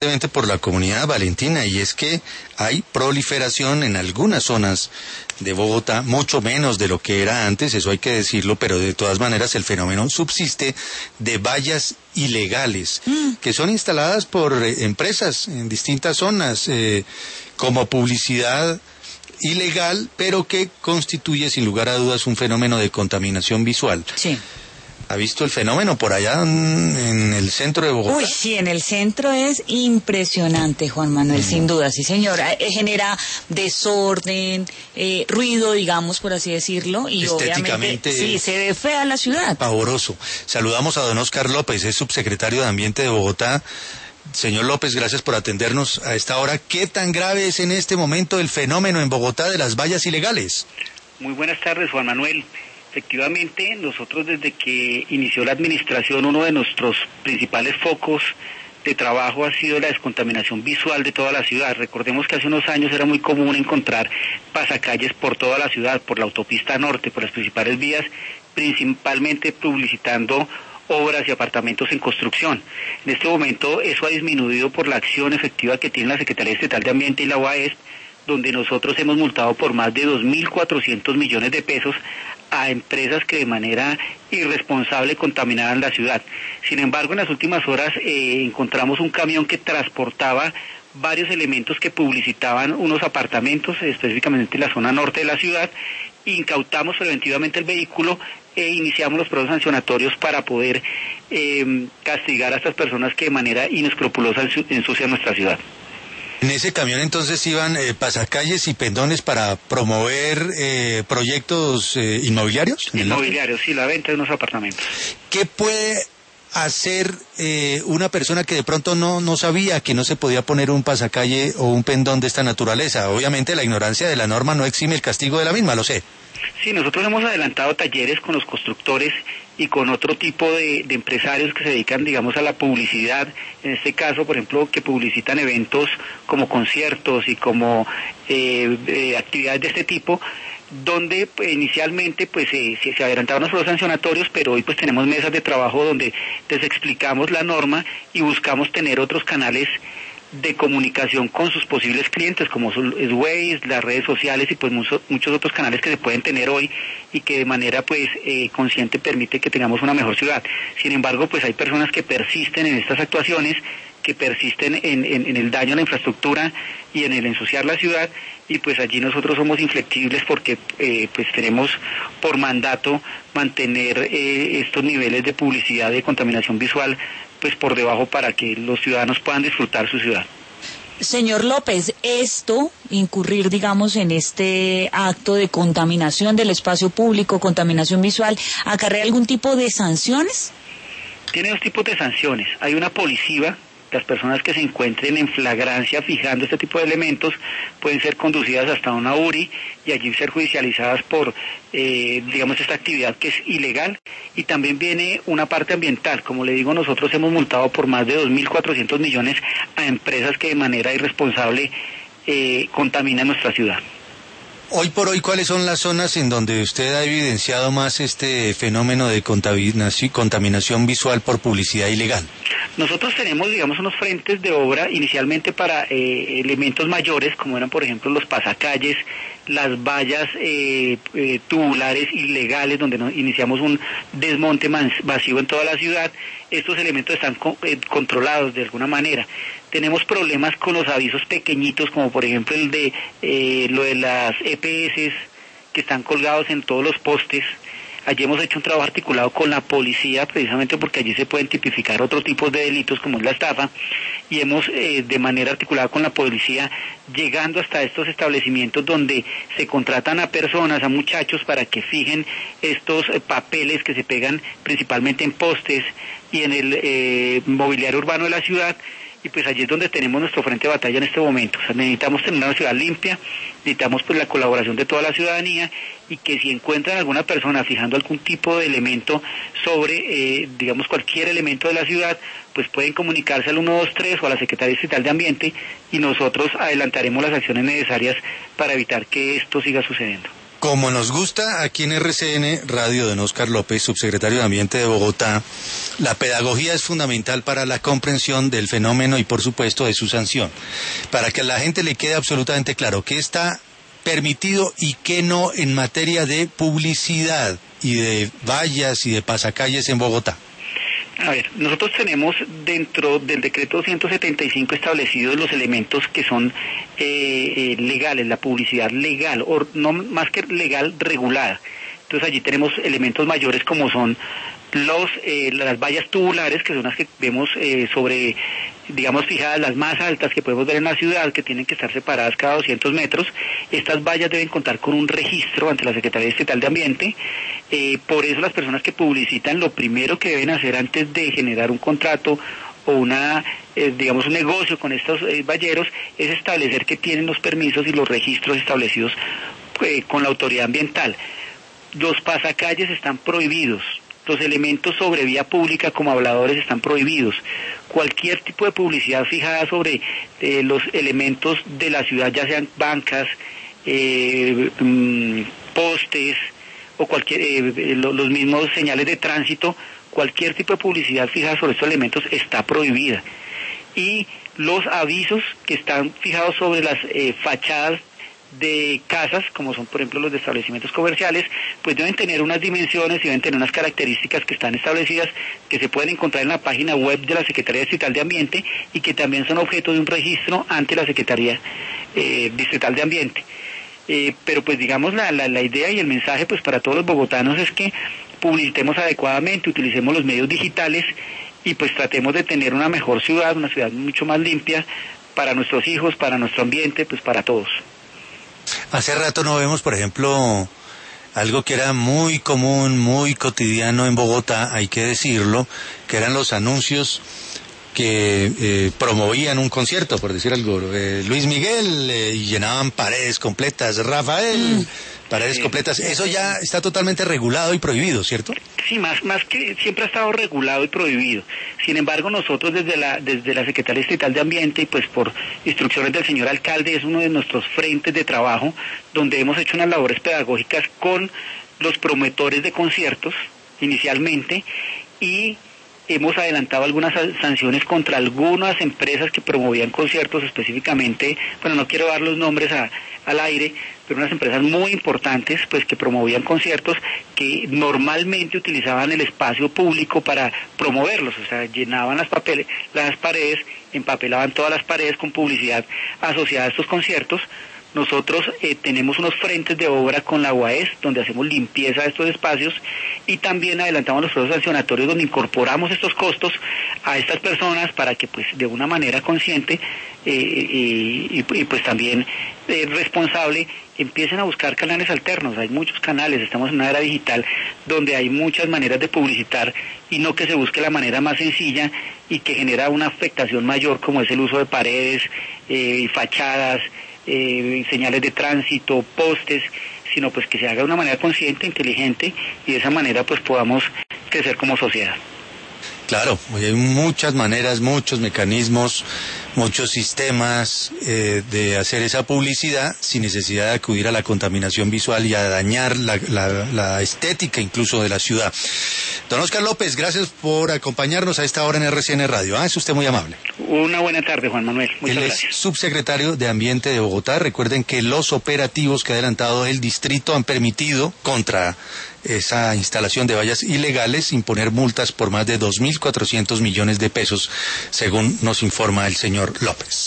por la comunidad valentina, y es que hay proliferación en algunas zonas de Bogotá, mucho menos de lo que era antes, eso hay que decirlo, pero de todas maneras el fenómeno subsiste de vallas ilegales que son instaladas por empresas en distintas zonas como publicidad ilegal, pero que constituye sin lugar a dudas un fenómeno de contaminación visual. Sí. ¿Ha visto el fenómeno por allá en el centro de Bogotá? Uy, sí, en el centro es impresionante, Juan Manuel, sin duda, sí señor. Genera desorden, ruido, digamos, por así decirlo, y obviamente sí, se ve fea la ciudad. Pavoroso. Saludamos a don Oscar López, es subsecretario de Ambiente de Bogotá. Señor López, gracias por atendernos a esta hora. ¿Qué tan grave es en este momento el fenómeno en Bogotá de las vallas ilegales? Muy buenas tardes, Juan Manuel. Efectivamente, nosotros desde que inició la administración, uno de nuestros principales focos de trabajo ha sido la descontaminación visual de toda la ciudad. Recordemos que hace unos años era muy común encontrar pasacalles por toda la ciudad, por la autopista norte, por las principales vías, principalmente publicitando obras y apartamentos en construcción. En este momento eso ha disminuido por la acción efectiva que tiene la Secretaría Estatal de Ambiente y la UAESP, donde nosotros hemos multado por más de 2.400 millones de pesos a empresas que de manera irresponsable contaminaban la ciudad. Sin embargo, en las últimas horas encontramos un camión que transportaba varios elementos que publicitaban unos apartamentos, específicamente en la zona norte de la ciudad. Incautamos preventivamente el vehículo e iniciamos los procesos sancionatorios para poder castigar a estas personas que de manera inescrupulosa ensucian nuestra ciudad. En ese camión entonces iban pasacalles y pendones para promover proyectos inmobiliarios. Inmobiliarios, sí, la venta de unos apartamentos. ¿Qué puede hacer una persona que de pronto no sabía que no se podía poner un pasacalle o un pendón de esta naturaleza? Obviamente la ignorancia de la norma no exime el castigo de la misma, lo sé. Sí, nosotros hemos adelantado talleres con los constructores y con otro tipo de empresarios que se dedican, digamos, a la publicidad, en este caso, por ejemplo, que publicitan eventos como conciertos y como actividades de este tipo, donde inicialmente pues se adelantaron los procesos sancionatorios, pero hoy pues tenemos mesas de trabajo donde les explicamos la norma y buscamos tener otros canales de comunicación con sus posibles clientes, como es Waze, las redes sociales y pues muchos otros canales que se pueden tener hoy y que de manera pues consciente permite que tengamos una mejor ciudad. Sin embargo, pues hay personas que persisten en estas actuaciones, que persisten en el daño a la infraestructura y en el ensuciar la ciudad, y pues allí nosotros somos inflexibles porque pues tenemos por mandato mantener estos niveles de publicidad de contaminación visual pues por debajo para que los ciudadanos puedan disfrutar su ciudad. Señor López, incurrir, digamos, en este acto de contaminación del espacio público, contaminación visual, ¿acarrea algún tipo de sanciones? Tiene dos tipos de sanciones. Hay una policiva. Las personas que se encuentren en flagrancia fijando este tipo de elementos pueden ser conducidas hasta una URI y allí ser judicializadas por, digamos, esta actividad que es ilegal. Y también viene una parte ambiental. Como le digo, nosotros hemos multado por más de 2.400 millones a empresas que de manera irresponsable contaminan nuestra ciudad. Hoy por hoy, ¿cuáles son las zonas en donde usted ha evidenciado más este fenómeno de contaminación visual por publicidad ilegal? Nosotros tenemos, digamos, unos frentes de obra inicialmente para elementos mayores, como eran, por ejemplo, los pasacalles, las vallas tubulares ilegales, donde iniciamos un desmonte masivo en toda la ciudad. Estos elementos están controlados de alguna manera. Tenemos problemas con los avisos pequeñitos, como por ejemplo el de lo de las EPS que están colgados en todos los postes. Allí hemos hecho un trabajo articulado con la policía, precisamente porque allí se pueden tipificar otros tipos de delitos, como es la estafa, y hemos de manera articulada con la policía, llegando hasta estos establecimientos donde se contratan a personas, a muchachos, para que fijen estos papeles que se pegan principalmente en postes y en el mobiliario urbano de la ciudad. Y pues allí es donde tenemos nuestro frente de batalla en este momento. O sea, necesitamos tener una ciudad limpia, necesitamos pues la colaboración de toda la ciudadanía, y que si encuentran alguna persona fijando algún tipo de elemento sobre, digamos, cualquier elemento de la ciudad, pues pueden comunicarse al 123 o a la Secretaría Estatal de Ambiente, y nosotros adelantaremos las acciones necesarias para evitar que esto siga sucediendo. Como nos gusta aquí en RCN Radio, don Óscar López, subsecretario de Ambiente de Bogotá, la pedagogía es fundamental para la comprensión del fenómeno y, por supuesto, de su sanción. Para que a la gente le quede absolutamente claro qué está permitido y qué no en materia de publicidad y de vallas y de pasacalles en Bogotá. A ver, nosotros tenemos dentro del decreto 275 establecidos los elementos que son legales, la publicidad legal, o no más que legal, regulada. Entonces allí tenemos elementos mayores como son las vallas tubulares, que son las que vemos sobre, digamos, fijadas, las más altas que podemos ver en la ciudad, que tienen que estar separadas cada 200 metros. Estas vallas deben contar con un registro ante la Secretaría Distrital de Ambiente. Por eso las personas que publicitan, lo primero que deben hacer antes de generar un contrato o digamos un negocio con estos valleros, es establecer que tienen los permisos y los registros establecidos con la autoridad ambiental. Los pasacalles están prohibidos. Los elementos sobre vía pública como habladores están prohibidos. Cualquier tipo de publicidad fijada sobre los elementos de la ciudad, ya sean bancas, postes o los mismos señales de tránsito, cualquier tipo de publicidad fijada sobre estos elementos está prohibida. Y los avisos que están fijados sobre las fachadas de casas, como son por ejemplo los de establecimientos comerciales, pues deben tener unas dimensiones y deben tener unas características que están establecidas, que se pueden encontrar en la página web de la Secretaría Distrital de Ambiente y que también son objeto de un registro ante la Secretaría Distrital de Ambiente. Pero pues digamos la idea y el mensaje pues para todos los bogotanos es que publicitemos adecuadamente, utilicemos los medios digitales y pues tratemos de tener una mejor ciudad, una ciudad mucho más limpia para nuestros hijos, para nuestro ambiente, pues para todos. Hace rato no vemos, por ejemplo, algo que era muy común, muy cotidiano en Bogotá, hay que decirlo, que eran los anuncios que promovían un concierto, por decir algo, Luis Miguel, y llenaban paredes completas, Rafael, paredes completas. Eso ya está totalmente regulado y prohibido, ¿cierto? Sí, más que siempre ha estado regulado y prohibido. Sin embargo, nosotros desde la Secretaría Distrital de Ambiente y pues por instrucciones del señor alcalde, es uno de nuestros frentes de trabajo donde hemos hecho unas labores pedagógicas con los promotores de conciertos inicialmente, y hemos adelantado algunas sanciones contra algunas empresas que promovían conciertos específicamente, bueno, no quiero dar los nombres al aire, pero unas empresas muy importantes pues que promovían conciertos que normalmente utilizaban el espacio público para promoverlos, o sea, llenaban las paredes, empapelaban todas las paredes con publicidad asociada a estos conciertos. Nosotros tenemos unos frentes de obra con la UAES donde hacemos limpieza de estos espacios y también adelantamos los procesos sancionatorios donde incorporamos estos costos a estas personas para que pues de una manera consciente y pues también responsable empiecen a buscar canales alternos. Hay muchos canales, estamos en una era digital donde hay muchas maneras de publicitar y no que se busque la manera más sencilla y que genera una afectación mayor como es el uso de paredes, fachadas, señales de tránsito, postes, sino pues que se haga de una manera consciente, inteligente y de esa manera pues podamos crecer como sociedad. Claro, hay muchas maneras, muchos mecanismos, muchos sistemas de hacer esa publicidad sin necesidad de acudir a la contaminación visual y a dañar la estética incluso de la ciudad. Don Óscar López, gracias por acompañarnos a esta hora en RCN Radio. Es usted muy amable. Una buena tarde, Juan Manuel. Muchas gracias. Él es subsecretario de Ambiente de Bogotá. Recuerden que los operativos que ha adelantado el distrito han permitido, contra esa instalación de vallas ilegales, imponer multas por más de 2.400 millones de pesos, según nos informa el señor López.